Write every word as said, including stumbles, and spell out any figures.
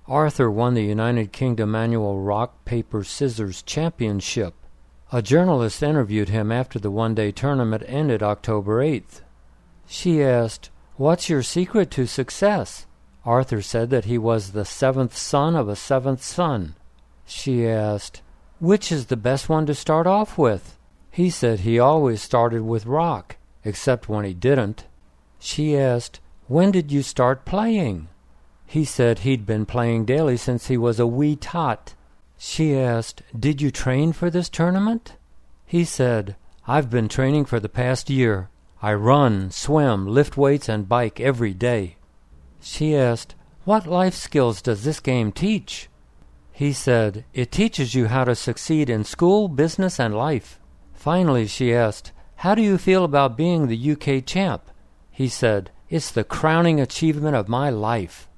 Arthur won the United Kingdom annual Rock, Paper, Scissors Championship. A journalist interviewed him after the one-day tournament ended October eighth. She asked, "What's your secret to success?" Arthur said that he was the seventh son of a seventh son. She asked, "Which is the best one to start off with?" He said he always started with rock, except when he didn't. She asked, "When did you start playing?" He said he'd been playing daily since he was a wee tot. She asked, "Did you train for this tournament?" He said, "I've been training for the past year. I run, swim, lift weights, and bike every day." She asked, "What life skills does this game teach?" He said, "It teaches you how to succeed in school, business, and life." Finally, she asked, "How do you feel about being the U K champ?" He said, "It's the crowning achievement of my life."